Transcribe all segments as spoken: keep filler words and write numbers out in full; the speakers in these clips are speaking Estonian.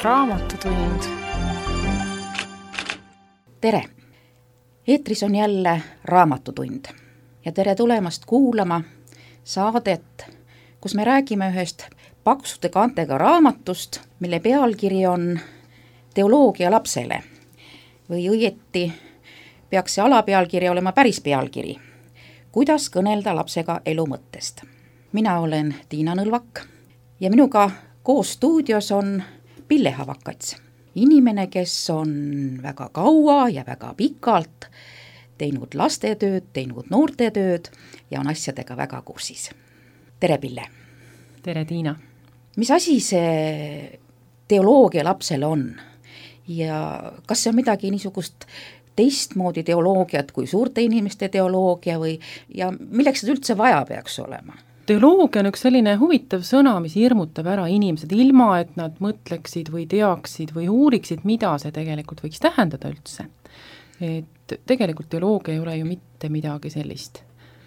Raamatutund. Tere! Eetris on jälle Raamatutund ja tere tulemast kuulama saadet, kus me räägime ühest paksude kaantega raamatust, mille pealkiri on Teoloogia lapsele. Või õieti peaks see alapealkiri olema päris pealkiri. Kuidas kõnelda lapsega elu mõttest. Mina olen Tiina Nõlvak ja minuga koos stuudios on Pille Havakats. Inimene, kes on väga kaua ja väga pikalt teinud lastetööd, teinud noortetööd ja on asjadega väga kursis. Tere, Pille! Tere, Tiina! Mis asi see teoloogia lapsele on? Ja kas see on midagi niisugust teistmoodi teoloogiat kui suurte inimeste teoloogia või, ja milleks seda üldse vaja peaks olema? Teoloogia on üks selline huvitav sõna, mis hirmutab ära inimesed ilma, et nad mõtleksid või teaksid või uuriksid, mida see tegelikult võiks tähendada üldse. Et tegelikult teoloogia ei ole ju mitte midagi sellist.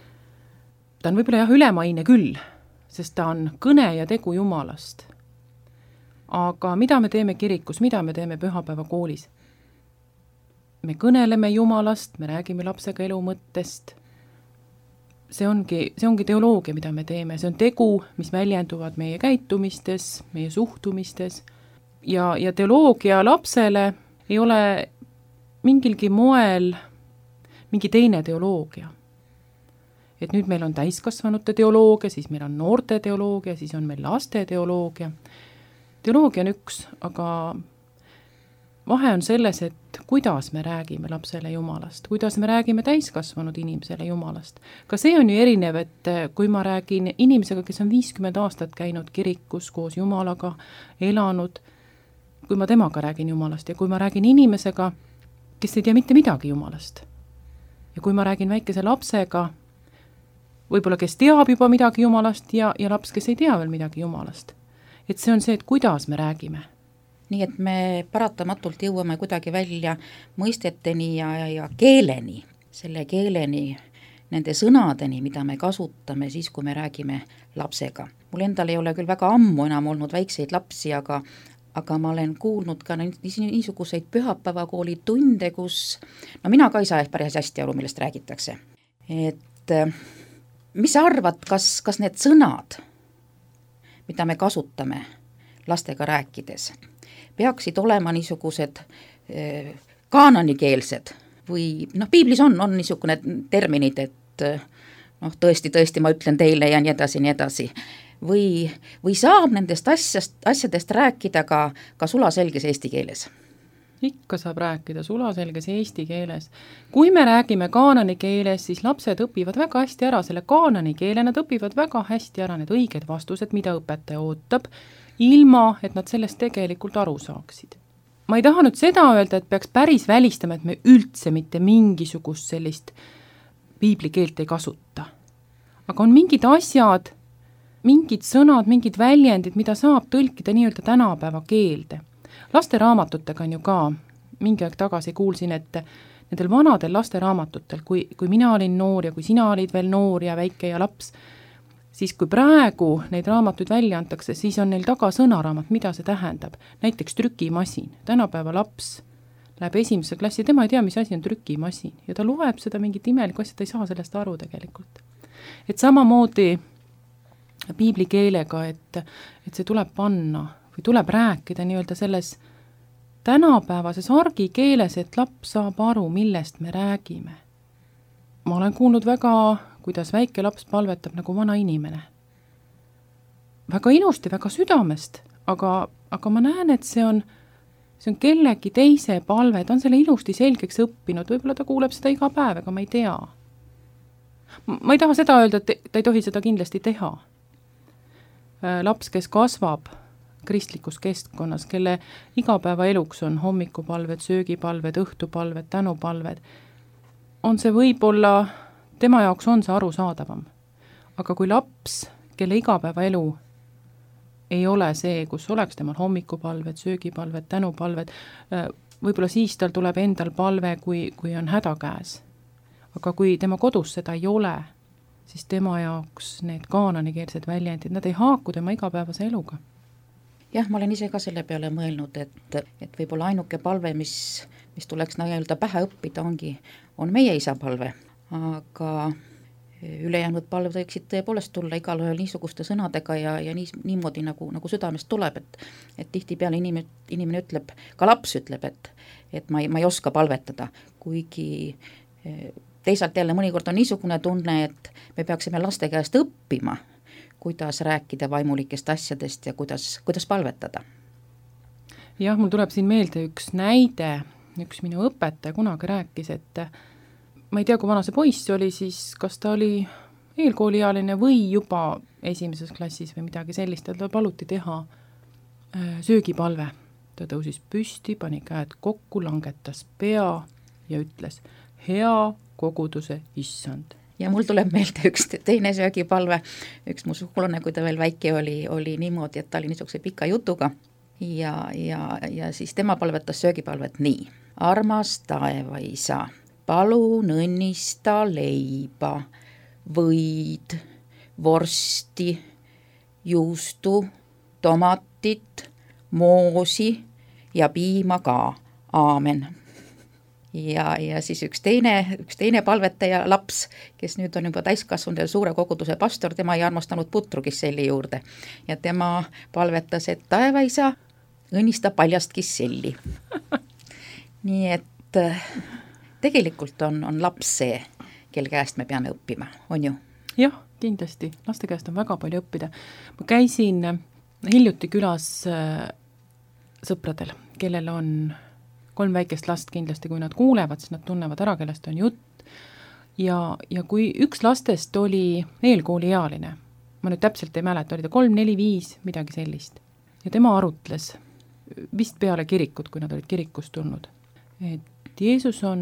Ta on võib-olla jah ülemaine küll, sest ta on kõne ja tegu Jumalast. Aga mida me teeme kirikus, mida me teeme pühapäeva koolis? Me kõneleme Jumalast, me räägime lapsega elu mõttest. See ongi, see ongi teoloogia, mida me teeme. See on tegu, mis väljenduvad meie käitumistes, meie suhtumistes. Ja, ja teoloogia lapsele ei ole mingilgi moel mingi teine teoloogia. Et nüüd meil on täiskasvanute teoloogia, siis meil on noorte teoloogia, siis on meil laste teoloogia. Teoloogia on üks, aga vahe on selles, et kuidas me räägime lapsele Jumalast, kuidas me räägime täiskasvanud inimesele Jumalast. Ka see on ju erinev, et kui ma räägin inimesega, kes on viiskümmend aastat käinud kirikus koos Jumalaga, elanud, kui ma temaga räägin Jumalast ja kui ma räägin inimesega, kes ei tea mitte midagi Jumalast. Ja kui ma räägin väikese lapsega, võib-olla kes teab juba midagi Jumalast ja, ja laps, kes ei tea veel midagi Jumalast. Et see on see, et kuidas me räägime. Nii et me paratamatult jõuame kuidagi välja mõisteteni ja, ja keeleni, selle keeleni, nende sõnadeni, mida me kasutame siis, kui me räägime lapsega. Mul endal ei ole küll väga ammu enam olnud väikseid lapsi, aga, aga ma olen kuulnud ka niisuguseid pühapäevakooli tunde, kus, no mina ka ei saa päris hästi aru, millest räägitakse. Et mis sa arvad, kas, kas need sõnad, mida me kasutame lastega rääkides, peaksid olema niisugused eh, kaananikeelsed või noh, piiblis on, on niisugune terminid, et noh, tõesti, tõesti, ma ütlen teile ja nii edasi, nii edasi. Või, või saab nendest asjast, asjadest rääkida ka, ka sulaselges eesti keeles? Ikka saab rääkida sulaselges eesti keeles. Kui me räägime kaanani keeles, siis lapsed õpivad väga hästi ära selle kaanani keele, nad õpivad väga hästi ära need õiged vastused, mida õpetaja ootab, ilma, et nad sellest tegelikult aru saaksid. Ma ei taha nüüd seda öelda, et peaks päris välistama, et me üldse mitte mingisugust sellist piiblikeelt ei kasuta. Aga on mingid asjad, mingid sõnad, mingid väljendid, mida saab tõlkida nii-öelda tänapäeva keelde. Lasteraamatutega on ju ka, mingi aeg tagasi kuulsin, et nendel vanadel lasteraamatuttel, kui, kui mina olin noor ja kui sina olid veel noor ja väike ja laps, siis kui praegu neid raamatuid välja antakse, siis on neil taga sõnaraamat, mida see tähendab. Näiteks trükimasin. Tänapäeva laps läheb esimese klassi, tema ei tea, mis asi on trükimasin. Ja ta loeb seda mingit imelikku asja, ta ei saa sellest aru tegelikult. Et samamoodi piiblikeelega, et, et see tuleb panna või tuleb rääkida nii-öelda selles tänapäevases argikeeles, et laps saab aru, millest me räägime. Ma olen kuulnud väga, kuidas väike laps palvetab nagu vana inimene. Väga ilusti, väga südamest, aga, aga ma näen, et see on, see on kellegi teise palve, ta on selle ilusti selgeks õppinud, võib-olla ta kuuleb seda iga päev, aga ma ei tea. Ma ei taha seda öelda, et ta ei tohi seda kindlasti teha. Laps, kes kasvab kristlikus keskkonnas, kelle igapäeva eluks on hommikupalved, söögipalved, õhtupalved, tänupalved, on see võib-olla, tema jaoks on see arusaadavam. Aga kui laps, kelle igapäeva elu ei ole see, kus oleks temal hommikupalved, söögipalved, tänupalved, võib-olla siis tal tuleb endal palve, kui, kui on häda käes. Aga kui tema kodus seda ei ole, siis tema jaoks need kaananikeelsed väljendid, nad ei haaku tema igapäevase eluga. jah, ma olen ise ka selle peale mõelnud, et, et võib-olla ainuke palve, mis, mis tuleks nii-öelda pähe õppida, ongi, on meie isa palve, aga ülejäänud palved võiksid tõepoolest tulla igal ühel niisuguste sõnadega ja, ja nii, niimoodi nagu, nagu südamest tuleb, et, et tihtipeale inimene, inimene ütleb, ka laps ütleb, et, et ma ei, ma ei oska palvetada, kuigi teisalt jälle mõnikord on niisugune tunne, et me peaksime laste käest õppima, kuidas rääkida vaimulikest asjadest ja kuidas, kuidas palvetada. jah, mul tuleb siin meelde üks näide, üks minu õpetaja kunagi rääkis, et ma ei tea, kui vana see poiss oli, siis kas ta oli eelkooliealine või juba esimeses klassis või midagi sellist, ta paluti teha söögipalve. Ta tõusis püsti, pani käed kokku, langetas pea ja ütles, hea koguduse issand. Ja mul tuleb meelde üks teine söögipalve, üks mu sugulane, kui ta veel väike oli, oli niimoodi, et ta oli niisuguse pika jutuga ja, ja, ja siis tema palvetas söögipalvet nii. Armas taevaisa, palun õnnista leiba, võid, vorsti, juustu, tomatit, moosi ja piima ka. Aamen. Ja, ja siis üks teine, üks teine palvetaja laps, kes nüüd on juba täiskasvanud ja suure koguduse pastor, tema ei armastanud putru kisselli juurde. Ja tema palvetas, et taevaisa õnnista paljast kisselli. Nii et tegelikult on, on laps see, kelle käest me peame õppima, on ju? Jah, kindlasti. Laste käest on väga palju õppida. Ma käisin hiljuti külas sõpradel, kellel on kolm väikest last kindlasti, kui nad kuulevad, siis nad tunnevad ära, kellest on jutt. Ja, ja kui üks lastest oli eelkooliealine, ma nüüd täpselt ei mäleta, oli ta kolm, neli, viis, midagi sellist. Ja tema arutles vist peale kirikut, kui nad olid kirikust tulnud, et Jeesus on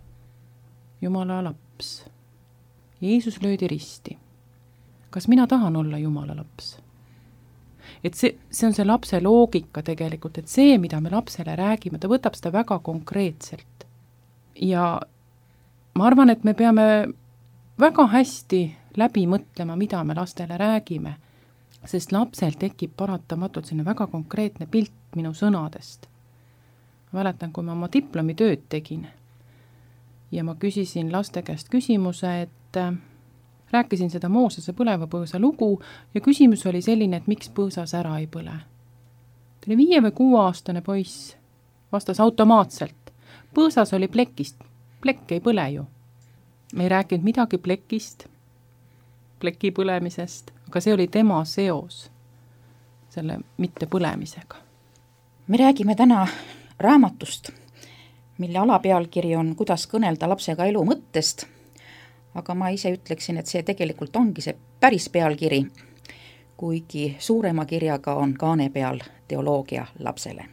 Jumala laps. Jeesus löödi risti. Kas mina tahan olla Jumala laps? Et see, see on see lapse loogika tegelikult, et see, mida me lapsele räägime, ta võtab seda väga konkreetselt. Ja ma arvan, et me peame väga hästi läbi mõtlema, mida me lastele räägime, sest lapsel tekib paratamatult sinna väga konkreetne pilt minu sõnadest. Ma mäletan, kui ma oma diplomitööd tegin ja ma küsisin laste käest küsimuse, et äh, rääkisin seda Moosese põleva põõsa lugu ja küsimus oli selline, et miks põõsas ära ei põle. Ta oli viie või kuueaastane poiss, vastas automaatselt. Põõsas oli plekist, plekk ei põle ju. Me ei rääkinud midagi plekist, pleki põlemisest, aga see oli tema seos selle mitte põlemisega. Me räägime täna raamatust, mille alapealkiri on Kuidas kõnelda lapsega elu mõttest, aga ma ise ütleksin, et see tegelikult ongi see päris pealkiri, kuigi suurema kirjaga on kaane peal teoloogia lapsele.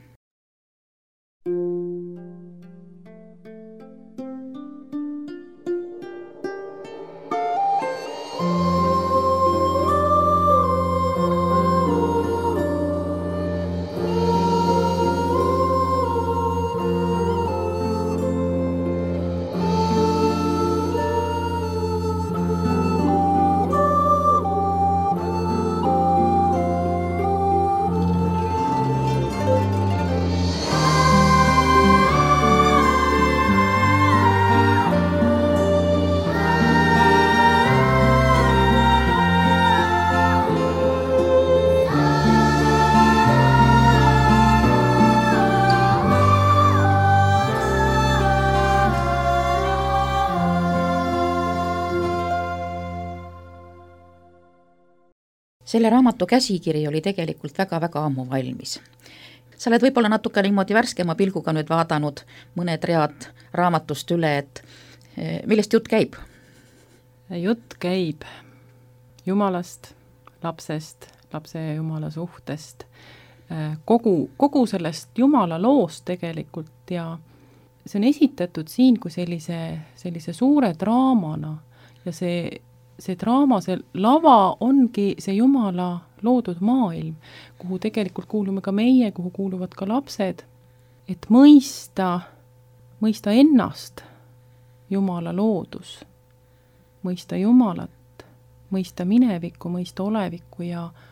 Selle raamatu käsikiri oli tegelikult väga-väga ammu valmis. Sa oled võib-olla natuke niimoodi värskema pilguga nüüd vaadanud mõned read raamatust üle, et millest jutt käib? Jutt käib Jumalast, lapsest, lapse ja Jumala suhtest, kogu, kogu sellest Jumala loost tegelikult ja see on esitatud siin kui sellise, sellise suure draamana ja see see draama, see lava ongi see Jumala loodud maailm, kuhu tegelikult kuulume ka meie, kuhu kuuluvad ka lapsed, et mõista, mõista ennast Jumala loodus, mõista Jumalat, mõista minevikku, mõista olevikku ja,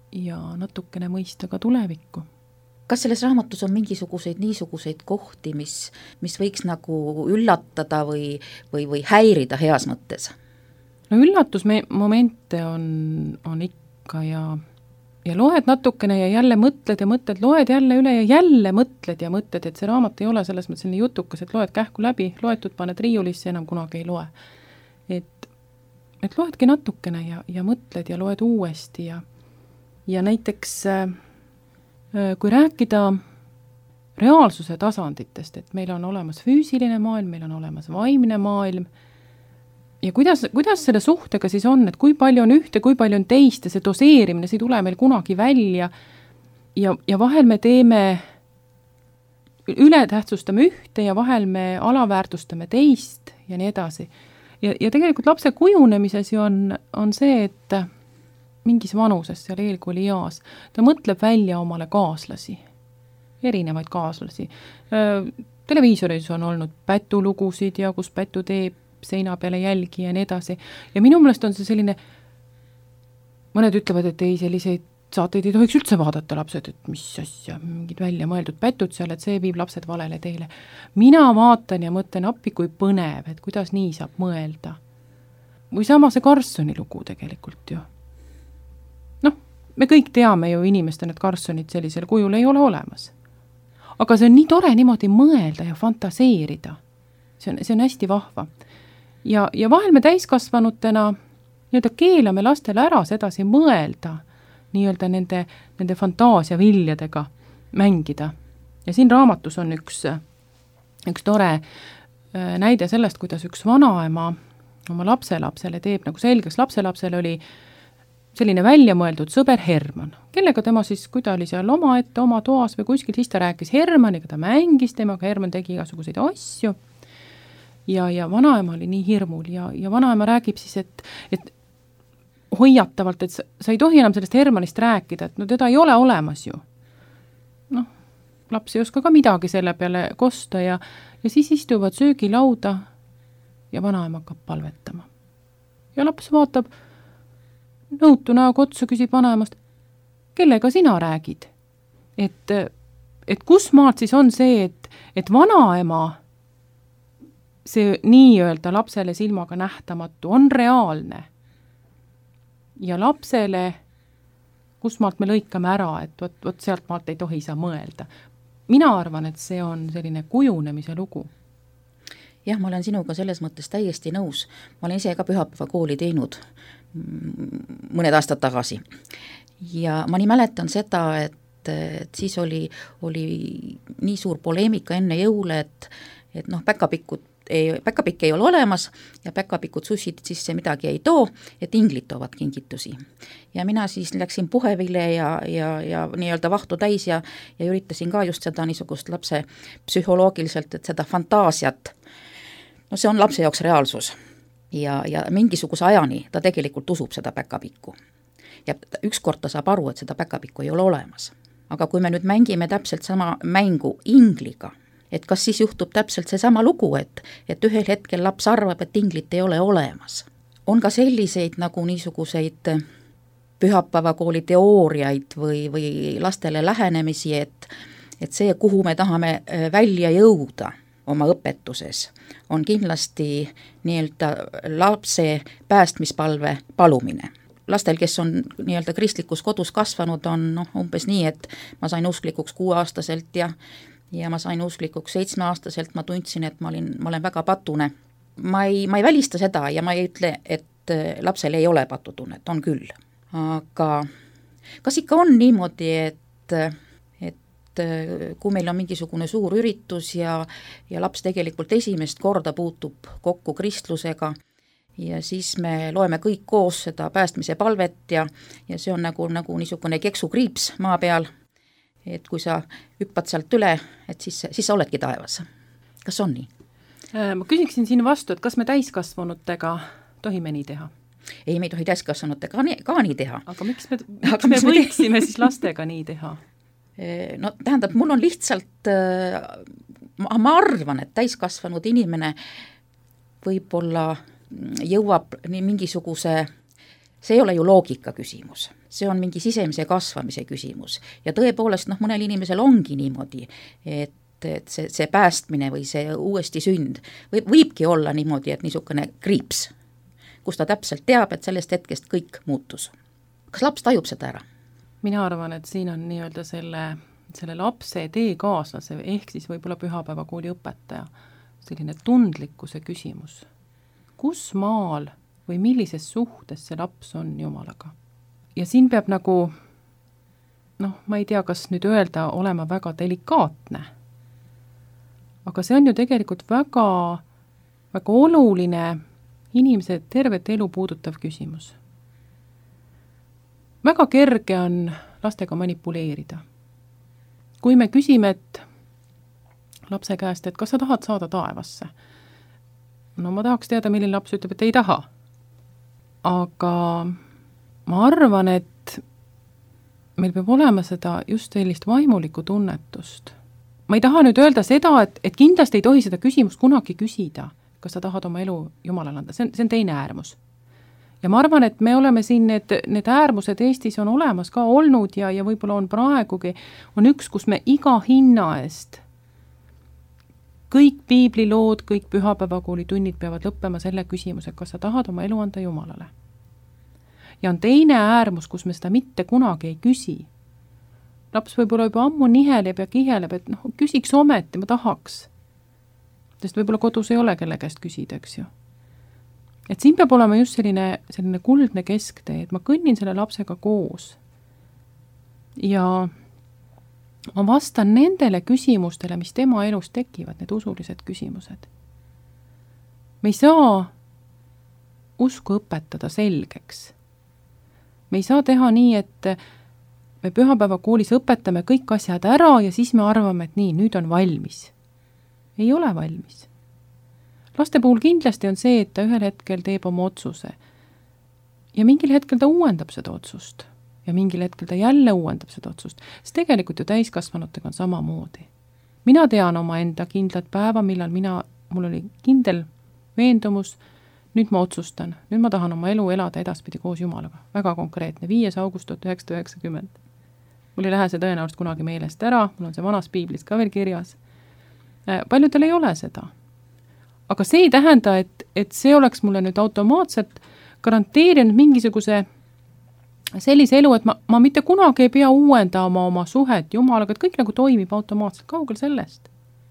ja natukene mõista ka tulevikku. Kas selles raamatus on mingisuguseid niisuguseid kohti, mis, mis võiks nagu üllatada või, või, või häirida heas mõttes? No üllatusmomente on, on ikka ja, ja loed natukene ja jälle mõtled ja mõtled, loed jälle üle ja jälle mõtled ja mõtled, et see raamat ei ole selles mõttes selline jutukas, et loed kähku läbi, loetud, paned riiulisse, enam kunagi ei loe. Et, et loedki natukene ja, ja mõtled ja loed uuesti ja, ja näiteks äh, kui rääkida reaalsuse tasanditest, et meil on olemas füüsiline maailm, meil on olemas vaimne maailm ja kuidas, kuidas selle suhtega siis on, et kui palju on ühte, kui palju on teist ja see doseerimine, see ei tule meil kunagi välja ja, ja vahel me teeme, ületähtsustame ühte ja vahel me alaväärtustame teist ja nii edasi. Ja, ja tegelikult lapse kujunemises ju on, on see, et mingis vanuses seal eelkooli eas, ta mõtleb välja omale kaaslasi, erinevaid kaaslasi. Televiisoris on olnud pätulugusid ja kus pätu teeb seina peale jälgi ja nii edasi. Ja minu meelest on see selline, mõned ütlevad, et ei, selliseid saateid ei tohiks üldse vaadata lapsed, et mis asja, mingid välja mõeldud pätud seal, et see viib lapsed valele teele. Mina vaatan ja mõtlen appi, kui põnev, et kuidas nii saab mõelda. Või sama see Karlssoni lugu tegelikult ju. Me kõik teame ju inimestena, et Karlssonid sellisel kujul ei ole olemas. Aga see on nii tore niimoodi mõelda ja fantaseerida. See on, see on hästi vahva. Ja, ja vahel me täiskasvanutena nii-öelda keelame lastele ära sedasi mõelda, nii-öelda nende, nende fantaasia viljadega mängida. Ja siin raamatus on üks, üks tore näide sellest, kuidas üks vanaema oma lapselapsele teeb nagu selgeks. Lapselapsele oli selline välja mõeldud sõber Herman, kellega tema siis, kui ta oli seal oma ette, oma toas või kuskil, siis ta rääkis Hermaniga, ta mängis temaga, Herman tegi igasuguseid asju ja, ja vanaema oli nii hirmul ja, ja vanaema räägib siis, et, et hoiatavalt, et sa, sa ei tohi enam sellest Hermanist rääkida, et no teda ei ole olemas ju. Noh, laps ei oska ka midagi selle peale kosta ja, ja siis istuvad söögilauda ja vanaema hakkab palvetama. Ja laps vaatab nõutu näoga otsa, küsib vanaemast, kellega sina räägid? Et, et kus maalt siis on see, et, et vanaema, see nii-öelda lapsele silmaga nähtamatu, on reaalne. Ja lapsele, kus maalt me lõikame ära, et võt, võt sealt maalt ei tohi sa mõelda. Mina arvan, et see on selline kujunemise lugu. Jah, ma olen sinuga selles mõttes täiesti nõus. Ma olen ise ka pühapäeva kooli teinud mõned aastad tagasi. Ja ma nii mäletan seda, et, et siis oli, oli nii suur poleemika enne jõule, et, et noh, päkapikud ei, päkapikk ei ole olemas ja päkapikud sussid sisse midagi ei too, et inglid toovad kingitusi. Ja mina siis läksin puhevile ja, ja, ja nii-öelda vahtu täis ja, ja üritasin ka just seda niisugust lapse psühholoogiliselt, et seda fantaasiat, no see on lapse jaoks reaalsus. Ja, ja mingisuguse ajani ta tegelikult usub seda päkapikku. Ja ükskord ta saab aru, et seda päkapikku ei ole olemas. Aga kui me nüüd mängime täpselt sama mängu ingliga, et kas siis juhtub täpselt see sama lugu, et, et ühel hetkel laps arvab, et inglit ei ole olemas. On ka selliseid nagu niisuguseid pühapäevakooli teooriaid või, või lastele lähenemisi, et, et see, kuhu me tahame välja jõuda oma õpetuses, on kindlasti nii-öelda lapse päästmispalve palumine. Lastel, kes on nii-öelda kristlikus kodus kasvanud, on noh, umbes nii, et ma sain usklikuks kuueaastaselt ja, ja ma sain usklikuks seitsmeaastaselt, ma tundsin, et ma olin, ma olen väga patune. Ma ei, ma ei välista seda ja ma ei ütle, et lapsel ei ole patutunnet, on küll. Aga kas ikka on niimoodi, et kui meil on mingisugune suur üritus ja, ja laps tegelikult esimest korda puutub kokku kristlusega ja siis me loeme kõik koos seda päästmise palvet ja, ja see on nagu, nagu niisugune keksukriips maa peal, et kui sa hüppad sealt üle, et siis, siis sa oledki taevas. Kas on nii? Ma küsiksin siin vastu, et kas me täiskasvanutega tohime nii teha? Ei, me ei tohi täiskasvanutega ka nii, ka nii teha. Aga miks me, miks Aga me võiksime siis lastega nii teha? No tähendab, mul on lihtsalt, ma, ma arvan, et täiskasvanud inimene võib-olla jõuab nii mingisuguse see ei ole ju loogika küsimus, see on mingi sisemise kasvamise küsimus ja tõepoolest noh, mõnel inimesel ongi niimoodi, et et see, see päästmine või see uuesti sünd või, võibki olla niimoodi, et niisugune kriips, kus ta täpselt teab, et sellest hetkest kõik muutus. Kas laps tajub seda ära? Mina arvan, et siin on nii-öelda selle, selle lapse teekaaslase ehk siis võib-olla pühapäevakooli õpetaja selline tundlikkuse küsimus. Kus maal või millises suhtes see laps on Jumalaga? Ja siin peab nagu, noh, ma ei tea, kas nüüd öelda olema väga delikaatne, aga see on ju tegelikult väga, väga oluline inimese tervet elu puudutav küsimus. Väga kerge on lastega manipuleerida. Kui me küsime, et lapse käest, et kas sa tahad saada taevasse? No ma tahaks teada, milline laps ütleb, et ei taha. Aga ma arvan, et meil peab olema seda just sellist vaimulikku tunnetust. Ma ei taha nüüd öelda seda, et, et kindlasti ei tohi seda küsimust kunagi küsida, kas sa tahad oma elu Jumalale anda. See on, see on teine äärmus. Ja ma arvan, et me oleme siin, need, need äärmused Eestis on olemas ka olnud ja, ja võib-olla on praegugi, on üks, kus me iga hinna eest kõik piiblilood, kõik pühapäevakooli tunnid peavad lõppema selle küsimuse, kas sa tahad oma elu anda Jumalale. Ja on teine äärmus, kus me seda mitte kunagi ei küsi. Laps võib-olla juba ammu niheleb ja kiheleb, et noh, küsiks ometi, ma tahaks. Sest võib-olla kodus ei ole kelle käest küsida, eks ju. Et siin peab olema just selline, selline kuldne kesktee, et ma kõnnin selle lapsega koos. Ja ma vastan nendele küsimustele, mis tema elus tekivad, need usulised küsimused. Me ei saa usku õpetada selgeks. Me ei saa teha nii, et me pühapäevakoolis õpetame kõik asjad ära ja siis me arvame, et nii, nüüd on valmis. Ei ole valmis. Laste puhul kindlasti on see, et ta ühel hetkel teeb oma otsuse. Ja mingil hetkel ta uuendab seda otsust. Ja mingil hetkel ta jälle uuendab seda otsust. Sest tegelikult ju täiskasvanutega on samamoodi. Mina tean oma enda kindlat päeva, millal mina, mul oli kindel veendumus, nüüd ma otsustan, nüüd ma tahan oma elu elada edaspidi koos Jumalaga. Väga konkreetne, viies august tuhat üheksasada üheksakümmend. Mul ei lähe see tõenäoliselt kunagi meelest ära, mul on see vanas piiblis ka veel kirjas. Paljudel ei ole seda. Aga see ei tähenda, et, et see oleks mulle nüüd automaatselt garanteerinud mingisuguse sellise elu, et ma, ma mitte kunagi ei pea uuendama oma suhet Jumalaga, et kõik nagu toimib automaatselt, kaugel sellest.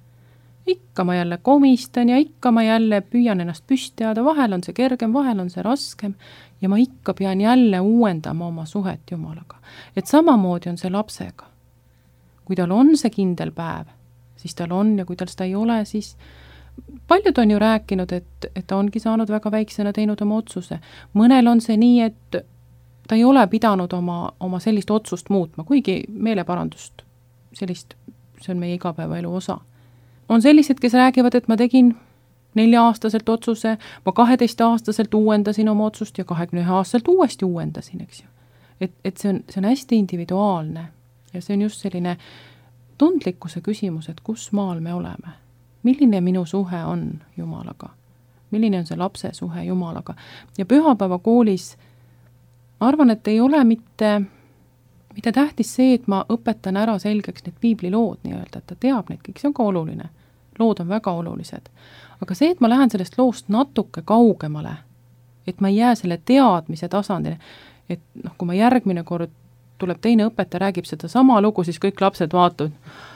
Ikka ma jälle komistan ja ikka ma jälle püüan ennast püstiada, vahel on see kergem, vahel on see raskem ja ma ikka pean jälle uuendama oma suhet Jumalaga. Et samamoodi on see lapsega. Kui tal on see kindel päev, siis tal on ja kui tal seda ei ole, siis paljud on ju rääkinud, et, et ta ongi saanud väga väiksena teinud oma otsuse. Mõnel on see nii, et ta ei ole pidanud oma, oma sellist otsust muutma, kuigi meeleparandust, sellist, see on meie igapäevaelu osa. On sellised, kes räägivad, et ma tegin nelja-aastaselt otsuse, ma kaheteist-aastaselt uuendasin oma otsust ja kahekümne aastaselt uuesti uuendasin, eks ju. Et, et see on, see on hästi individuaalne ja see on just selline tundlikkuse küsimus, et kus maal me oleme. Milline minu suhe on Jumalaga? Milline on see lapse suhe Jumalaga? Ja pühapäevakoolis ma arvan, et ei ole mitte, mitte tähtis see, et ma õpetan ära selgeks need piiblilood nii-öelda, et ta teab neid kõik, see on ka oluline. Lood on väga olulised. Aga see, et ma lähen sellest loost natuke kaugemale, et ma ei jää selle teadmise tasandile, et noh, kui ma järgmine kord tuleb teine õpetaja, räägib seda sama lugu, siis kõik lapsed vaatavad,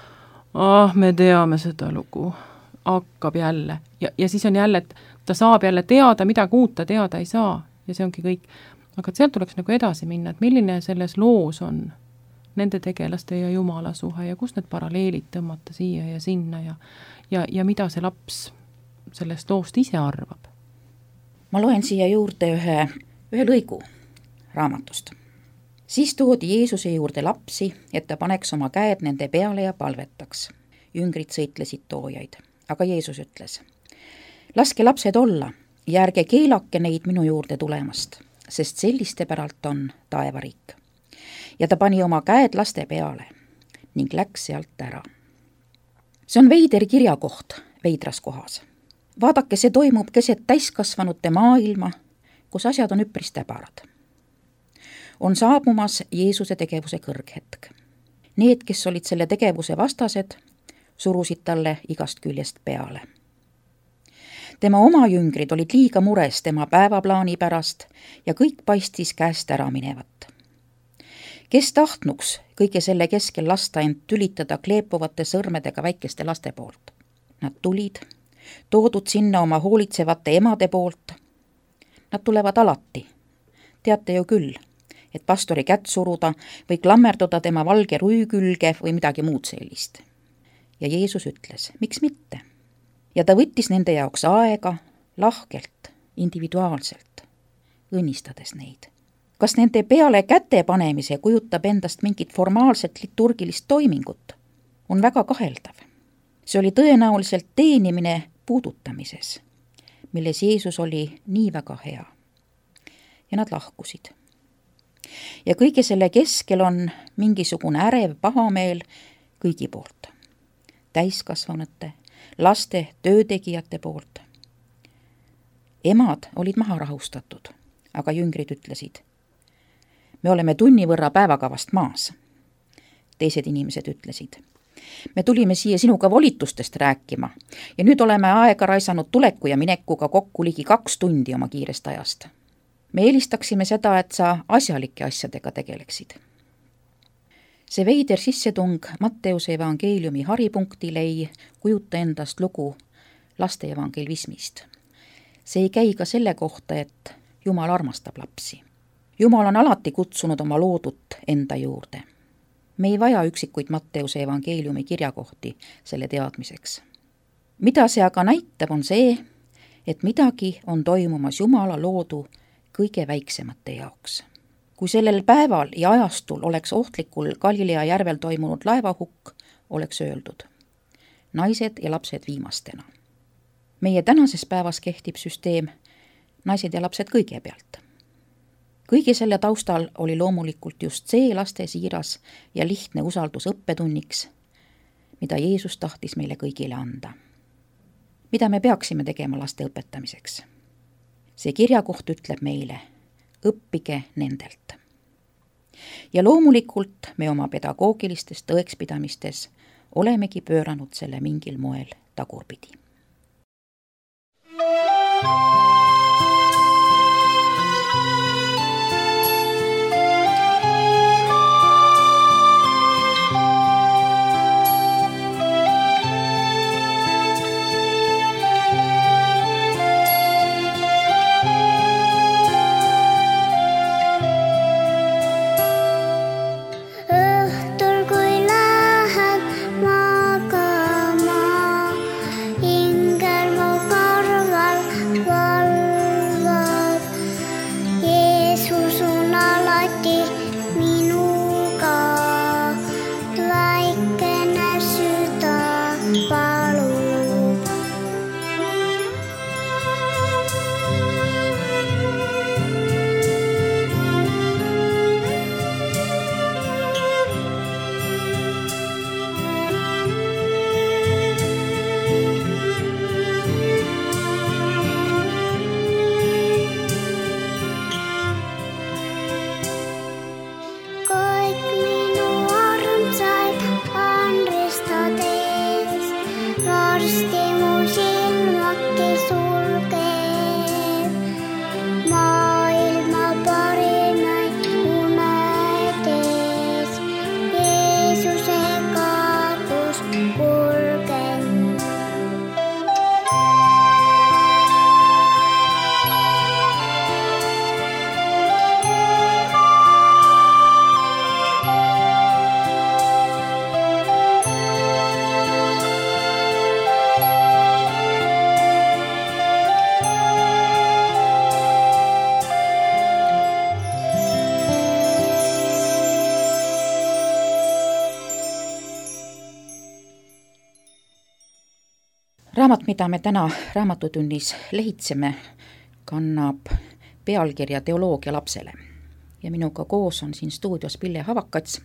ah, me teame seda lugu, hakkab jälle. Ja, ja siis on jälle, et ta saab jälle teada, midagi uut ta teada ei saa ja see ongi kõik. Aga sealt tuleks nagu edasi minna, et milline selles loos on nende tegelaste ja Jumala suhe ja kus need paralleelid tõmmata siia ja sinna ja, ja, ja mida see laps sellest loost ise arvab. Ma loen siia juurde ühe, ühe lõigu raamatust. Siis toodi Jeesuse juurde lapsi, et ta paneks oma käed nende peale ja palvetaks. Jüngrid sõitlesid toojaid, aga Jeesus ütles, laske lapsed olla ja ärge keelake neid minu juurde tulemast, sest selliste päralt on taevariik. Ja ta pani oma käed laste peale ning läks sealt ära. See on veider kirjakoht veidras kohas. Vaadake, see toimub keset täiskasvanute maailma, kus asjad on üpris täbarad. on saabumas Jeesuse tegevuse kõrghetk. Need, kes olid selle tegevuse vastased, surusid talle igast küljest peale. Tema oma jüngrid olid liiga mures tema päevaplaani pärast ja kõik paistis käest ära minevat. Kes tahtnuks kõige selle keskel lasta end tülitada kleepuvate sõrmedega väikeste laste poolt? Nad tulid, toodud sinna oma hoolitsevate emade poolt. Nad tulevad alati. Teate ju küll, et pastori kätt suruda või klammerduda tema valge rüü külge või midagi muud sellist. Ja Jeesus ütles, miks mitte? Ja ta võttis nende jaoks aega lahkelt, individuaalselt, õnnistades neid. Kas nende peale käte panemise kujutab endast mingit formaalset liturgilist toimingut? On väga kaheldav. See oli tõenäoliselt teenimine puudutamises, milles Jeesus oli nii väga hea. Ja nad lahkusid. Ja kõige selle keskel on mingisugune ärev pahameel kõigi poolt. Täiskasvanute, laste, töötegijate poolt. Emad olid maha rahustatud, aga jüngrid ütlesid, me oleme tunni võrra päevakavast maas. Teised inimesed ütlesid, me tulime siia sinuga volitustest rääkima ja nüüd oleme aega raisanud tuleku ja minekuga kokku ligi kaks tundi oma kiirest ajast. Me eelistaksime seda, et sa asjalike asjadega tegeleksid. See veider sissetung Matteuse evangeeliumi haripunktile ei kujuta endast lugu laste evangelismist. See ei käi ka selle kohta, et Jumal armastab lapsi. Jumal on alati kutsunud oma loodut enda juurde. Me ei vaja üksikuid Matteuse evangeeliumi kirjakohti selle teadmiseks. Mida see aga näitab, on see, et midagi on toimumas Jumala loodu kõige väiksemate jaoks. Kui sellel päeval ja ajastul oleks ohtlikul Galilea järvel toimunud laevahukk, oleks öeldud naised ja lapsed viimastena. Meie tänases päevas kehtib süsteem naised ja lapsed kõigepealt. Kõige selle taustal oli loomulikult just see laste siiras ja lihtne usaldus õppetunniks, mida Jeesus tahtis meile kõigile anda. Mida me peaksime tegema laste õpetamiseks? See kirjakoht ütleb meile, õppige nendelt. Ja loomulikult me oma pedagoogilistes tõekspidamistes olemegi pööranud selle mingil moel tagurpidi. Raamat, mida me täna raamatutunnis lehitseme, kannab pealkirja Teoloogia lapsele. Ja minuga koos on siin stuudios Pille Havakats.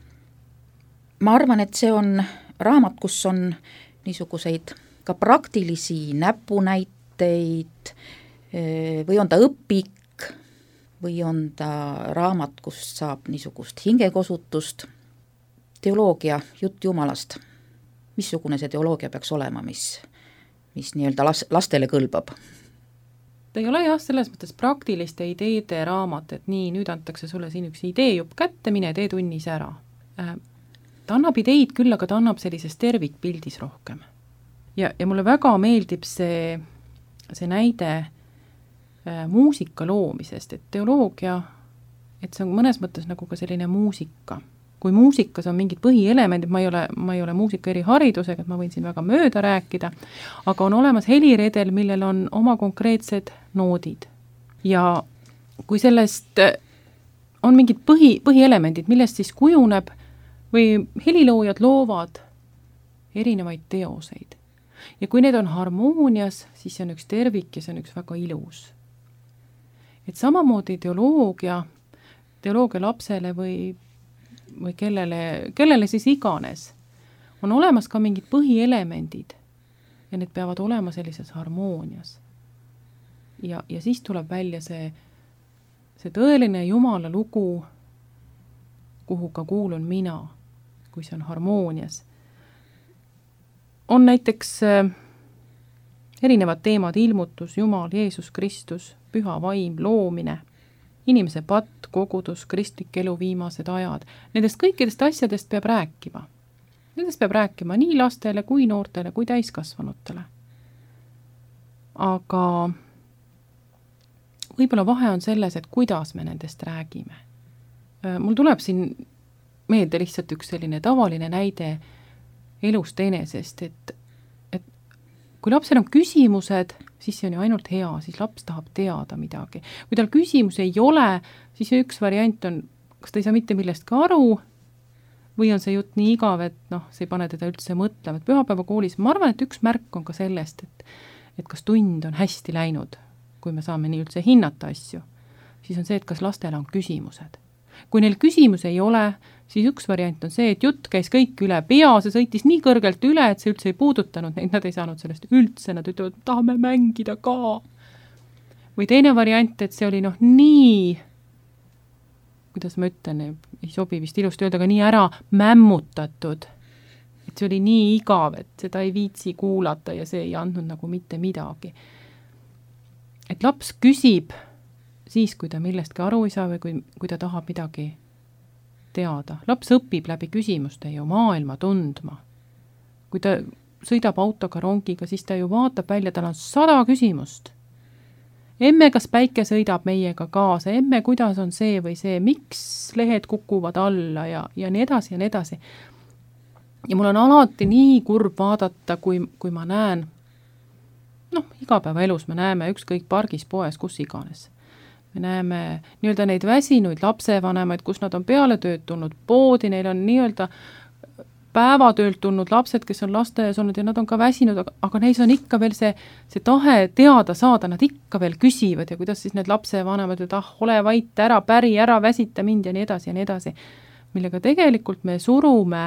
Ma arvan, et see on raamat, kus on niisuguseid ka praktilisi näpunäiteid või on ta õpik või on ta raamat, kust saab niisugust hingekosutust, teoloogia, jutt Jumalast, missugune see teoloogia peaks olema, mis, mis nii-öelda las, lastele kõlbab? Ta ei ole jah, selles mõttes praktiliste ideede raamat, et nii, nüüd antakse sulle siin üks ideejupp kätte, mine tee tunnis ära. Ta annab ideid küll, aga ta annab sellises tervikpildis rohkem. Ja, ja mulle väga meeldib see, see näide äh, muusika loomisest, et teoloogia, et see on mõnes mõttes nagu ka selline muusika. Kui muusikas on mingid põhielemendid, ma ei ole, ma ei ole muusika eriharidusega, et ma võin siin väga mööda rääkida, aga on olemas heliredel, millel on oma konkreetsed noodid. Ja kui sellest on mingid põhi, põhielemendid, millest siis kujuneb või heliloojad loovad erinevaid teoseid. Ja kui need on harmoonias, siis see on üks tervik ja see on üks väga ilus. Et samamoodi teoloogia, teoloogia lapsele või või kellele, kellele siis iganes, on olemas ka mingid põhielemendid ja need peavad olema sellises harmoonias. Ja, ja siis tuleb välja see, see tõeline Jumala lugu, kuhu ka kuulun mina, kui see on harmoonias. On näiteks äh, erinevad teemad, ilmutus, Jumal, Jeesus Kristus, püha vaim, loomine, inimese patt, kogudus, kristlik elu viimased ajad. Nendest kõikidest asjadest peab rääkima. Nendest peab rääkima nii lastele, kui noortele, kui täiskasvanutele. Aga võib-olla vahe on selles, et kuidas me nendest räägime. Mul tuleb siin meelde lihtsalt üks selline tavaline näide elust enesest, et, et kui lapsel on küsimused, siis see on ju ainult hea, siis laps tahab teada midagi. Kui tal küsimus ei ole, siis üks variant on, kas ta ei saa mitte millestki aru, või on see jutt nii igav, et noh, see ei pane teda üldse mõtlema. Et pühapäeva koolis, ma arvan, et üks märk on ka sellest, et, et kas tund on hästi läinud, kui me saame nii üldse hinnata asju, siis on see, et kas lastele on küsimused. Kui neil küsimus ei ole, siis üks variant on see, et jutt käis kõik üle pea, see sõitis nii kõrgelt üle, et see üldse ei puudutanud neid, nad ei saanud sellest üldse, nad ütlevad, tahame mängida ka. Või teine variant, et see oli noh nii, kuidas ma ütlen, ei sobi vist ilusti öelda, aga nii ära mämmutatud, et see oli nii igav, et seda ei viitsi kuulata ja see ei andnud nagu mitte midagi. Et laps küsib siis, kui ta millestki aru ei saa või kui, kui ta tahab midagi teada. Laps õpib läbi küsimuste ju maailma tundma. Kui ta sõidab autoga rongiga, siis ta ju vaatab välja, tal on sada küsimust. Emme, kas päike sõidab meiega kaasa? Emme, kuidas on see või see? Miks lehed kukuvad alla ja, ja nii edasi ja nii edasi. Ja mul on alati nii kurb vaadata, kui, kui ma näen, noh, igapäevaelus me näeme ükskõik pargis, poes, kus iganes. Me näeme nii-öelda neid väsinuid lapsevanemaid, kus nad on peale tööd tulnud poodi, neil on nii-öelda päevatöölt tulnud lapsed, kes on lasteaias olnud ja nad on ka väsinud, aga, aga neis on ikka veel see, see tahe teada saada, nad ikka veel küsivad ja kuidas siis need lapsevanemad, et ah, ole vait, ära päri, ära väsita mind ja nii edasi ja nii edasi, millega tegelikult me surume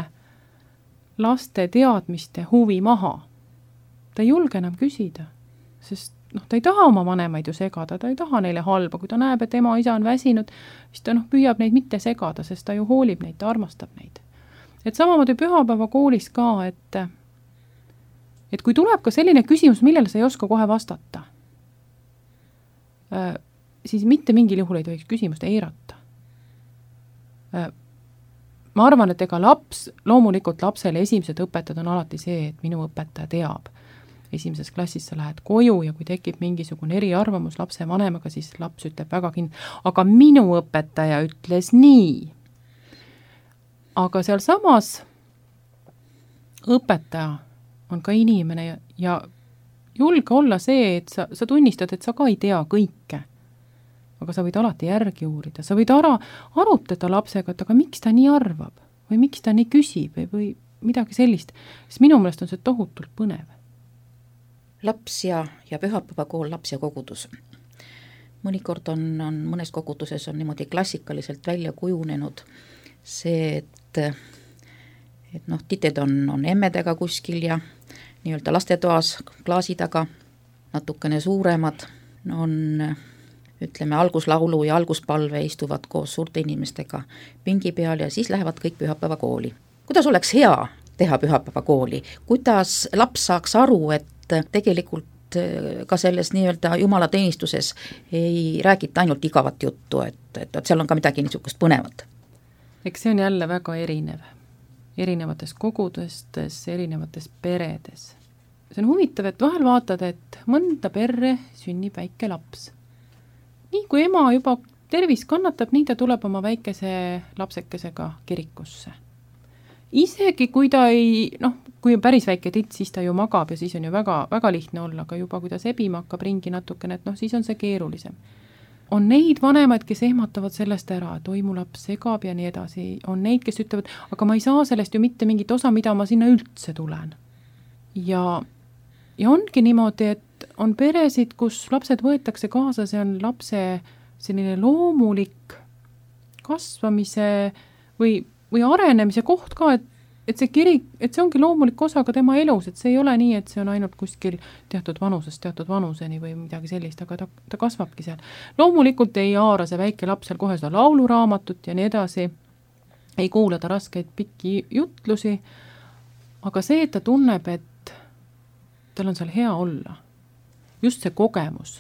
laste teadmiste huvi maha. Ta ei julge enam küsida, sest noh, ta ei taha oma vanemaid ju segada, ta ei taha neile halba, kui ta näeb, et ema isa on väsinud, siis ta noh, püüab neid mitte segada, sest ta ju hoolib neid, ta armastab neid. Et samamoodi pühapäeva koolis ka, et, et kui tuleb ka selline küsimus, millele sa ei oska kohe vastata, siis mitte mingil juhul ei tohiks küsimust eirata. Ma arvan, et ega laps, loomulikult lapsele esimesed õpetajad on alati see, et minu õpetaja teab. Esimeses klassis sa lähed koju ja kui tekib mingisugune eriarvamus lapse vanemaga, siis laps ütleb väga kind-, aga minu õpetaja ütles nii. Aga seal samas õpetaja on ka inimene ja, ja julge olla see, et sa, sa tunnistad, et sa ka ei tea kõike. Aga sa võid alati järgi uurida, sa võid ara, arutleda lapsega, et aga miks ta nii arvab või miks ta nii küsib või, või midagi sellist. Siis minu meelest on see tohutult põnev. Laps ja, ja pühapäevakool, laps ja kogudus. Mõnikord on, on mõnes koguduses on niimoodi klassikaliselt välja kujunenud see, et, et noh, tited on, on emmedega kuskil ja nii-öelda lastetoas klaasi taga natukene suuremad on ütleme, alguslaulu ja alguspalve istuvad koos suurte inimestega pingi peal ja siis lähevad kõik pühapäevakooli. Kuidas oleks hea teha pühapäevakooli? Kuidas laps saaks aru, et tegelikult ka selles nii-öelda jumalateenistuses ei räägita ainult igavat juttu, et, et, et seal on ka midagi niisugust põnevat? Eks see on jälle väga erinev. Erinevates kogudustes, erinevates peredes. See on huvitav, et vahel vaatad, et mõnda perre sünnib väike laps. Nii kui ema juba tervis kannatab, nii ta tuleb oma väikese lapsekesega kirikusse. Isegi kui ta ei, noh, kui on päris väike titt, siis ta ju magab ja siis on ju väga, väga lihtne olla, aga juba kui ta sebima hakkab ringi natukene, et noh, siis on see keerulisem. On neid vanemaid, kes ehmatavad sellest ära, et oi, mu laps segab ja nii edasi. On neid, kes ütlevad, aga ma ei saa sellest ju mitte mingit osa, mida ma sinna üldse tulen. Ja, ja ongi niimoodi, et on peresid, kus lapsed võetakse kaasa, see on lapse selline loomulik kasvamise või või arenemise koht ka, et, et see kirik, et see ongi loomulik osa ka tema elus, et see ei ole nii, et see on ainult kuskil teatud vanusest, teatud vanuseni või midagi sellist, aga ta, ta kasvabki seal. Loomulikult ei haara see väike laps seal kohe seda lauluraamatut ja nii edasi, ei kuula ta raskeid pikki jutlusi, aga see, et ta tunneb, et tal on seal hea olla, just see kogemus.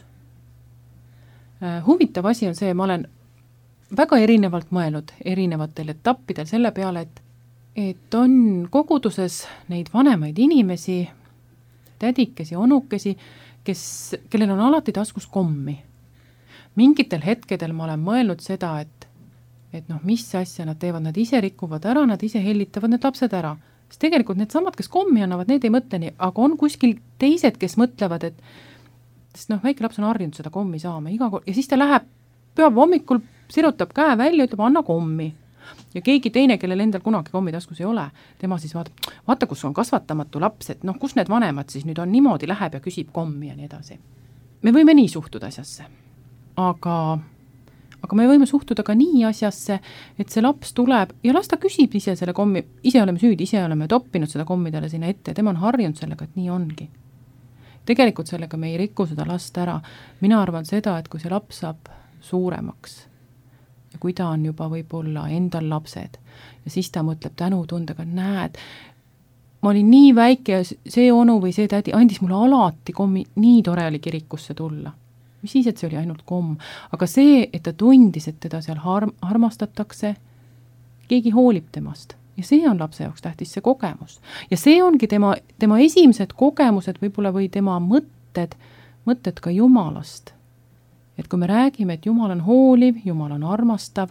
Huvitav asi on see, ma olen väga erinevalt mõelnud erinevatel etappidel selle peale, et, et on koguduses neid vanemaid inimesi, tädikesi, onukesi, kes, kellel on alati taskus kommi. Mingitel hetkedel ma olen mõelnud seda, et, et noh, mis asja nad teevad, nad ise rikuvad ära, nad ise hellitavad need lapsed ära. Sest tegelikult need samad, kes kommi annavad, need ei mõtle nii, aga on kuskil teised, kes mõtlevad, et sest noh, väike laps on harjunud seda kommi saama iga kord ja siis ta läheb pühapäeva hommikul sirutab käe välja, ütleb, anna kommi. Ja keegi teine, kellel endal kunagi kommi taskus ei ole, tema siis vaatab, vaata, kus on kasvatamatu laps, et noh, kus need vanemad siis nüüd on niimoodi, läheb ja küsib kommi ja nii edasi. Me võime nii suhtuda asjasse, aga, aga me võime suhtuda ka nii asjasse, et see laps tuleb ja las ta küsib ise selle kommi, ise oleme süüdi, ise oleme toppinud seda kommidele sinna ette, tema on harjunud sellega, et nii ongi. Tegelikult sellega me ei riku seda last ära. Mina arvan seda, et kui see laps saab suuremaks, ja kui ta on juba võib-olla endal lapsed ja siis ta mõtleb tänutundega, näed, ma olin nii väike ja see onu või see tädi andis mulle alati kommi, nii tore oli kirikusse tulla. Mis siis, et see oli ainult komm, aga see, et ta tundis, et teda seal har- armastatakse, keegi hoolib temast ja see on lapse jaoks tähtis, see kogemus. Ja see ongi tema, tema esimesed kogemused võib-olla või tema mõtted, mõtted ka Jumalast. Et kui me räägime, et Jumal on hooliv, Jumal on armastav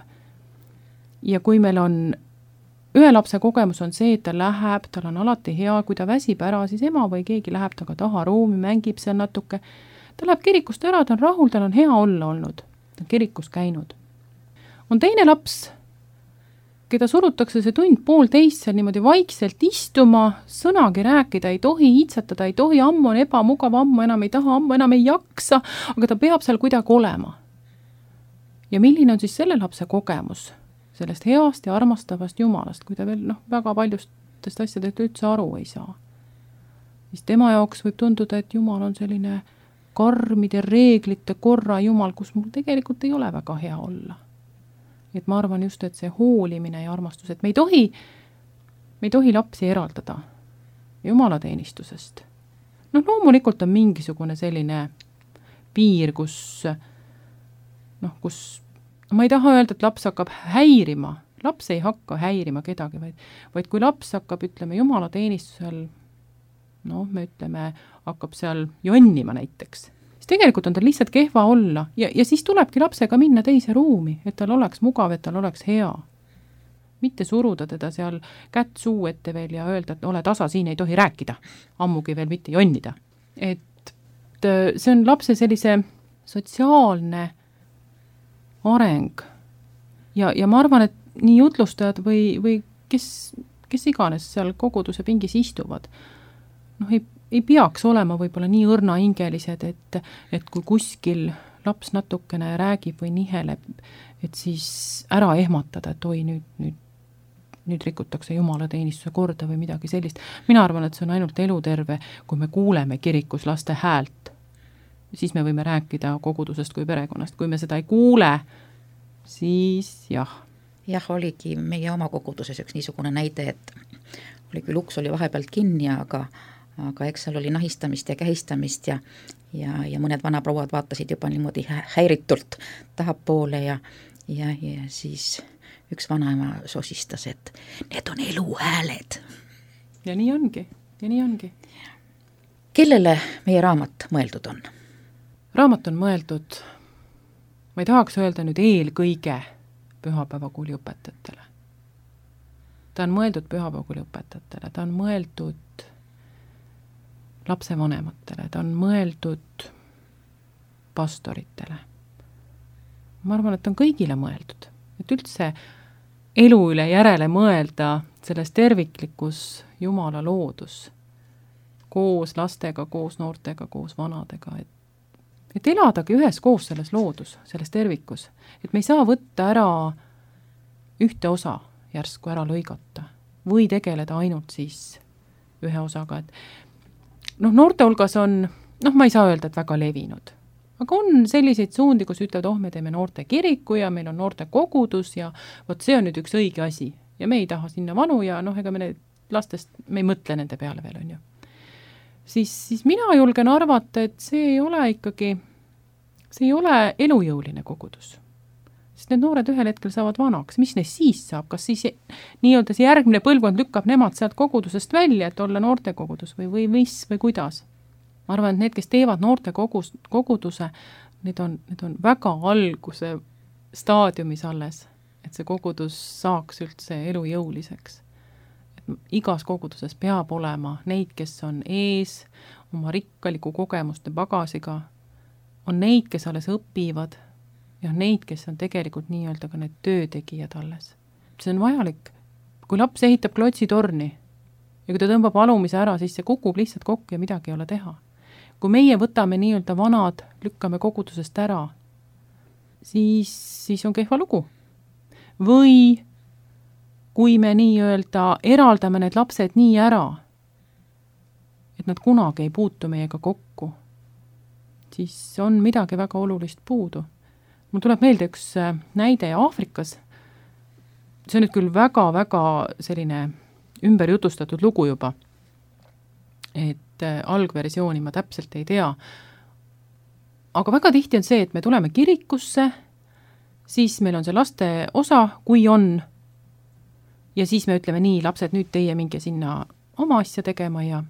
ja kui meil on ühe lapse kogemus on see, et ta läheb, tal on alati hea, kui ta väsib ära, siis ema või keegi läheb taga taha ruumi, mängib seal natuke, ta läheb kirikust ära, ta on rahul, tal on hea olla olnud, ta on kirikus käinud. On teine laps, keda surutakse see tund pool teist seal niimoodi vaikselt istuma, sõnagi rääkida ei tohi, iitsatada ei tohi, ammu on ebamugav, ammu enam ei taha, ammu enam ei jaksa, aga ta peab seal kuidagi olema. Ja milline on siis selle lapse kogemus sellest heast ja armastavast Jumalast, kui ta veel noh, väga paljustest asjadest üldse aru ei saa. Siis tema jaoks võib tunduda, et Jumal on selline karmide reeglite korra Jumal, kus mul tegelikult ei ole väga hea olla. Et ma arvan just, et see hoolimine ja armastus, et me ei tohi, me ei tohi lapsi eraldada jumalateenistusest. Noh, loomulikult on mingisugune selline piir, kus, noh, kus, ma ei taha öelda, et laps hakkab häirima, laps ei hakka häirima kedagi, vaid, vaid kui laps hakkab, ütleme, jumalateenistusel, noh, me ütleme, hakkab seal jonnima näiteks, tegelikult on tal lihtsalt kehva olla ja, ja siis tulebki lapsega minna teise ruumi, et tal oleks mugav, et tal oleks hea. Mitte suruda teda seal kätt suu ette veel ja öelda, et ole tasa, siin ei tohi rääkida, ammugi veel mitte jonnida. Et see on lapse sellise sotsiaalne areng ja, ja ma arvan, et nii jutlustajad või, või kes, kes iganes seal koguduse pingis istuvad, noh ei ei peaks olema võib-olla nii õrnahingelised, et, et kui kuskil laps natukene räägib või niheleb, et siis ära ehmatada, et oi, nüüd, nüüd, nüüd rikutakse jumalateenistuse korda või midagi sellist. Mina arvan, et see on ainult eluterve, kui me kuuleme kirikus laste häält siis me võime rääkida kogudusest kui perekonnast. Kui me seda ei kuule, siis jah. jah, oligi meie oma koguduses üks niisugune näide, et oli küll uks oli vahepealt kinni, aga, aga eks seal oli nahistamist ja kähistamist ja, ja, ja mõned vanaprouad vaatasid juba niimoodi häiritult tahapoole ja, ja, ja siis üks vanaema sosistas, et need on eluhääled. Ja nii ongi, ja nii ongi. Kellele meie raamat mõeldud on? Raamat on mõeldud, ma ei tahaks öelda nüüd eelkõige pühapäevakooli õpetajatele. Ta on mõeldud pühapäevakooli õpetajatele, ta on mõeldud lapsevanematele, ta on mõeldud pastoritele. Ma arvan, et on kõigile mõeldud. Et üldse elu üle järele mõelda selles terviklikus Jumala loodus, koos lastega, koos noortega, koos vanadega, et et eladagi ühes koos selles loodus, selles tervikus. Et me ei saa võtta ära ühte osa järsku ära lõigata või tegeleda ainult siis ühe osaga. Et noh, noorte hulgas on, noh, ma ei saa öelda, et väga levinud. Aga on selliseid suundi, kus ütlevad, oh, me teeme noorte kiriku ja meil on noorte kogudus ja vot see on nüüd üks õige asi. Ja me ei taha sinna vanu ja noh, ega me need lastest, me ei mõtle nende peale veel, on ju. Siis, siis mina julgen arvata, et see ei ole ikkagi, see ei ole elujõuline kogudus. Sest need noored ühel hetkel saavad vanaks. Mis neist siis saab? Kas siis nii-öelda see järgmine põlvkond lükkab nemad sealt kogudusest välja, et olla noorte kogudus või, või mis või kuidas? Ma arvan, et need, kes teevad noorte kogus, koguduse, need on, need on väga alguse staadiumis alles, et see kogudus saaks üldse elujõuliseks. Igas koguduses peab olema neid, kes on ees oma rikkaliku kogemuste bagasiga, on neid, kes alles õpivad ja neid, kes on tegelikult nii-öelda ka need töötegijad alles. See on vajalik. Kui laps ehitab klotsitorni ja kui ta tõmbab alumise ära, siis see kukub lihtsalt kokku ja midagi ei ole teha. Kui meie võtame nii-öelda vanad, lükkame kogudusest ära, siis, siis on kehva lugu. Või kui me nii-öelda eraldame need lapsed nii ära, et nad kunagi ei puutu meiega kokku, siis on midagi väga olulist puudu. Mul tuleb meelde üks näide Aafrikas. See on nüüd küll väga-väga selline ümberjutustatud lugu juba. Et algversiooni ma täpselt ei tea. Aga väga tihti on see, et me tuleme kirikusse, siis meil on see laste osa, kui on, ja siis me ütleme nii, lapsed, nüüd teie minge sinna oma asja tegema ja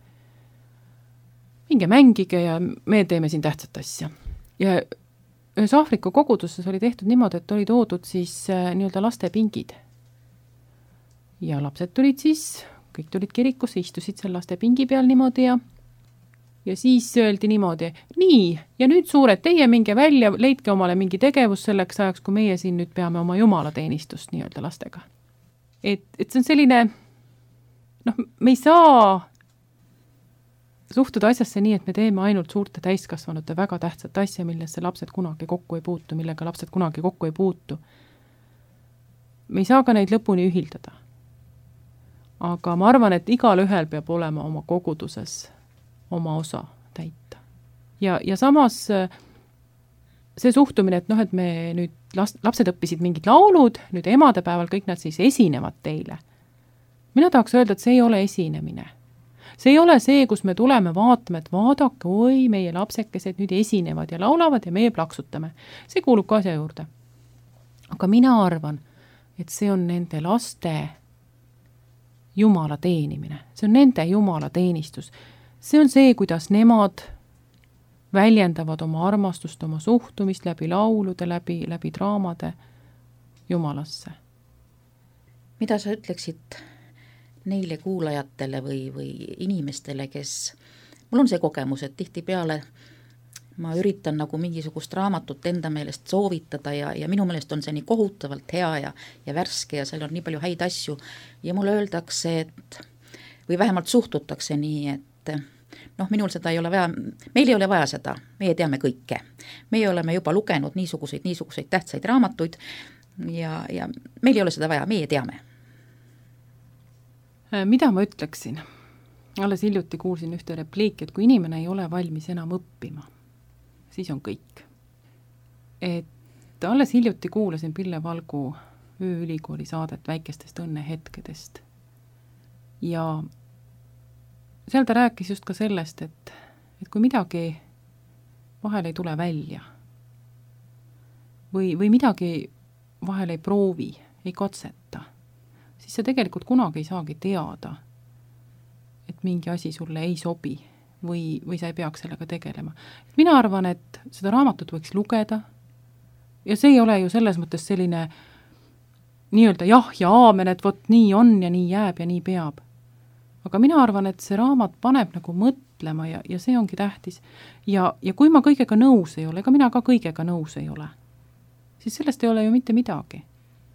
minge mängige ja me teeme siin tähtsat asja. Ja ühes Aafrika koguduses oli tehtud niimoodi, et oli toodud siis nii-öelda laste pingid. Ja lapsed tulid siis, kõik tulid kirikusse, istusid seal laste pingi peal niimoodi ja ja siis öeldi niimoodi, nii, ja nüüd suured, teie minge välja, leidke omale mingi tegevus selleks ajaks, kui meie siin nüüd peame oma jumalateenistust nii-öelda lastega. Et, et see on selline, noh, me ei saa suhtuda asjasse nii, et me teeme ainult suurte täiskasvanute väga tähtsat asja, millesse lapsed kunagi kokku ei puutu, millega lapsed kunagi kokku ei puutu. Me ei saa ka neid lõpuni ühildada. Aga ma arvan, et igal ühel peab olema oma koguduses oma osa täita. Ja, ja samas see suhtumine, et noh, et me nüüd last, lapsed õppisid mingid laulud, nüüd emadepäeval kõik nad siis esinevad teile. Mina tahaks öelda, et see ei ole esinemine. See ei ole see, kus me tuleme vaatame, et vaadake, oi, meie lapsekesed nüüd esinevad ja laulavad ja meie plaksutame. See kuulub ka asja juurde. Aga mina arvan, et see on nende laste Jumala teenimine. See on nende Jumala teenistus. See on see, kuidas nemad väljendavad oma armastust, oma suhtumist läbi laulude, läbi, läbi draamade Jumalasse. Mida sa ütleksid neile kuulajatele või, või inimestele, kes, mul on see kogemus, et tihtipeale ma üritan nagu mingisugust raamatut enda meelest soovitada ja, ja minu meelest on see nii kohutavalt hea ja, ja värske ja seal on nii palju häid asju ja mulle öeldakse, et või vähemalt suhtutakse nii, et noh, minul seda ei ole vaja, meil ei ole vaja seda, meie teame kõike. Meie oleme juba lugenud niisuguseid, niisuguseid tähtsaid raamatuid ja, ja meil ei ole seda vaja, meie teame. Mida ma ütleksin? Alles hiljuti kuulsin ühte repliiki, et kui inimene ei ole valmis enam õppima, siis on kõik. Et alles hiljuti kuulasin Pille Valgu ööülikooli saadet väikestest õnnehetkedest ja seal ta rääkis just ka sellest, et, et kui midagi vahel ei tule välja või, või midagi vahel ei proovi, ei katseta, siis sa tegelikult kunagi ei saagi teada, et mingi asi sulle ei sobi või, või sa ei peaks sellega tegelema. Mina arvan, et seda raamatut võiks lugeda ja see ei ole ju selles mõttes selline nii-öelda jah ja aamen, et vot nii on ja nii jääb ja nii peab. Aga mina arvan, et see raamat paneb nagu mõtlema ja, ja see ongi tähtis. Ja, ja kui ma kõigega nõus ei ole, ega mina ka kõigega nõus ei ole, siis sellest ei ole ju mitte midagi.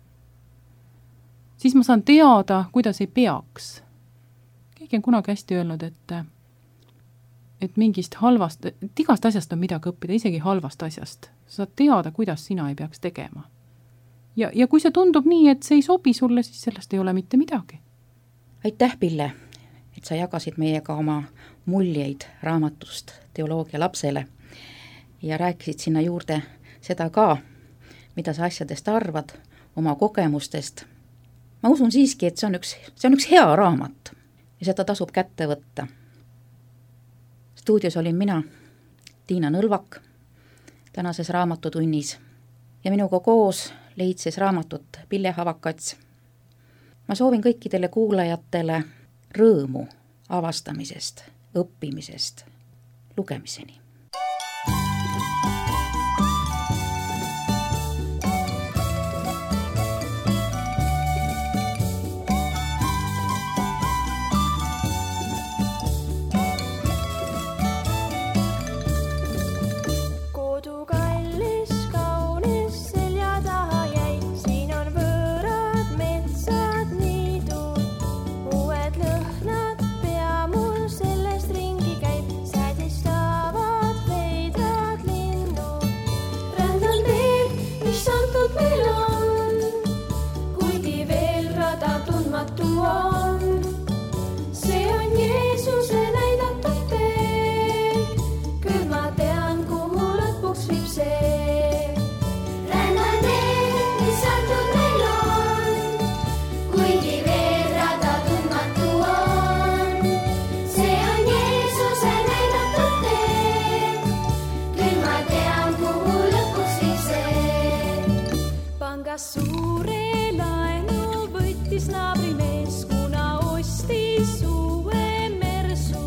Siis ma saan teada, kuidas ei peaks. Keegi on kunagi hästi öelnud, et, et mingist halvast, et igast asjast on midagi õppida, isegi halvast asjast. Sa saad teada, kuidas sina ei peaks tegema. Ja, ja kui see tundub nii, et see ei sobi sulle, siis sellest ei ole mitte midagi. Aitäh, Pille, et sa jagasid meiega oma muljeid raamatust Teoloogia lapsele ja rääkisid sinna juurde seda ka, mida sa asjadest arvad, oma kogemustest. Ma usun siiski, et see on üks, see on üks hea raamat ja seda tasub kätte võtta. Stuudios olin mina, Tiina Nõlvak, tänases raamatutunnis ja minuga koos leidses raamatut Pille Havakats. Ma soovin kõikidele kuulajatele rõõmu avastamisest, õppimisest, lugemiseni. Suure laenu võttis naabrimees, kuna ostis uue mersu.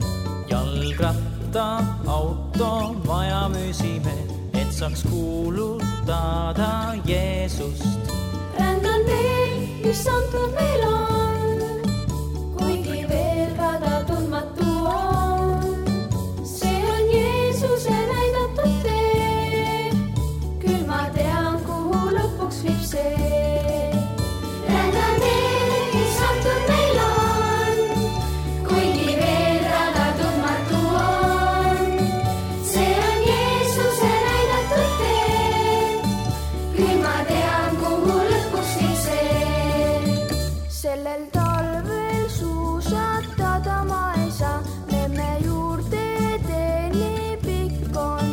Jalgratta auto maja müüsime, et saaks kuulutada Jeesust. Rändan teel, mis antud meil on, kuigi veel rada tundmatu on. See on Jeesuse näidatud tee, küll ma tean, kuhu lõpuks viib see. Rändan teel, mis antud meil on, kuigi veel rada tundmatu on. See on Jeesuse näidatud tee, küll ma tean, kuhu lõpuks viib see. Sellel talvel suusatada ma ei saa, memme juurde teeni pikk on.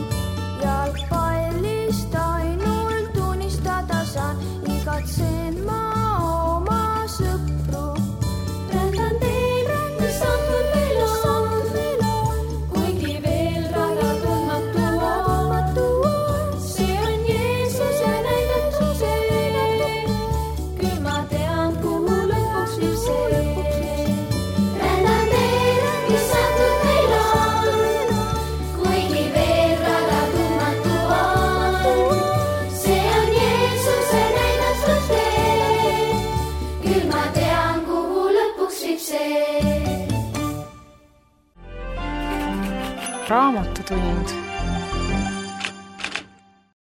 Jalgpallist ainult unistada saan, igatsen ma oma sõpru. Rändan teel, mis antud meil on, kuigi veel rada tundmatu on. See on Jeesuse näidatud tee, küll ma tean, kuhu lõpuks viib see. Rändan teel, mis antud meil on, kuigi veel rada tundmatu on. See on Jeesuse näidatud tee, küll ma tean, kuhu lõpuks viib see. Raamatutund